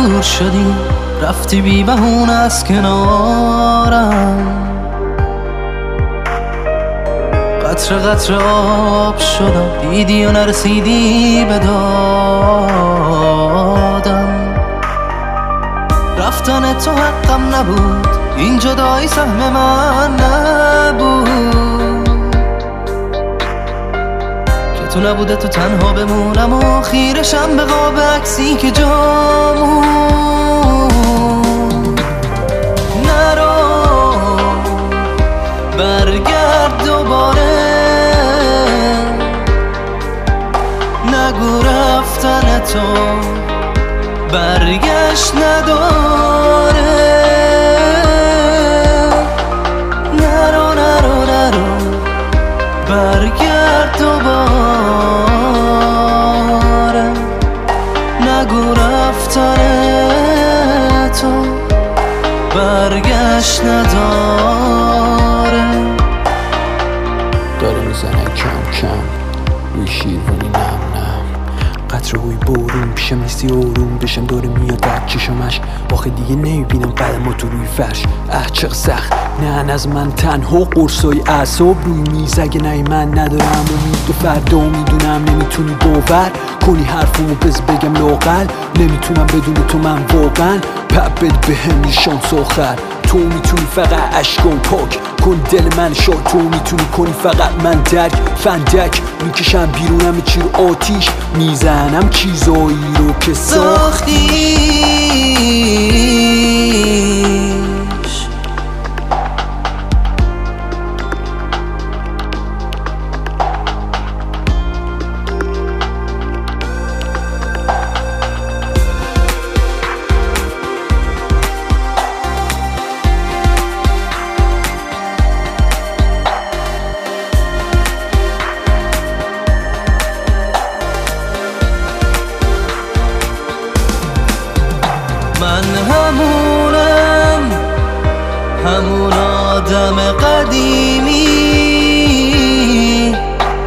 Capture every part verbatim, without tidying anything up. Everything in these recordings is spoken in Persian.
دور شدی، رفتی بی بهونه از کنارم. قطره قطره آب شدم، دیدی و نرسیدی به دادم. رفتن تو حقم نبود، این جدایی سهم من نبود. که تو نبوده تو تنها بمونم و خیرشم به قاب عکسی که جامون. نرو برگرد دوباره، نگو رفتن تو برگشت نداره. نرو نرو نرو برگرد دوباره، نگو رفتن تو برگشت نداره. داره میزنه کم کم روی شیروانی نم نم، قطره روی بارون پیشم نیستی آروم بشم، داره میاد در چشمش، آخه دیگه نمیبینم قدم تو روی فرش. اه چق سخت، نه از من تنها قرصای اعصاب روی میز، اگه نه من ندارم امید و فردا میدونم نمیتونی باور کنی حرفمو بز بگم لاقل، نمیتونم بدون تو من واقعا پبت به هم شانس آخر. تو میتونی فقط عشقام پاک کن دل من شاد، تو میتونی کنی فقط من درک فندک میکشم بیرونم چی رو آتیش میزنم چیزایی رو که ساختیش. من همونم، همون آدم قدیمی،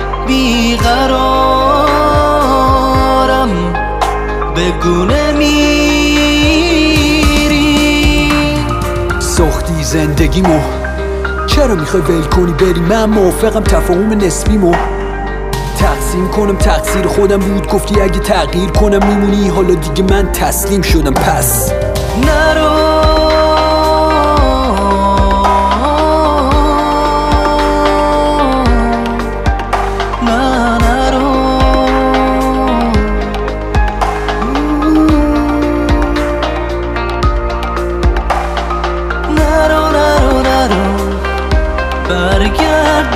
بیقرارم بگو نمیری. ساختی زندگیمو، چرا میخوای ول کنی بری؟ من موافقم تفاهم نسبیمو تقسیم کنم، تقصیر خودم بود گفتی اگه تغییر کنم میمونی، حالا دیگه من تسلیم شدم پس نرو نه نرو نرو نرو نرو برگرد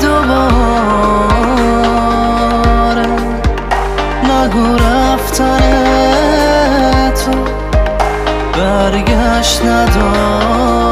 دوباره، نگو رفتن تو برگشت نداره.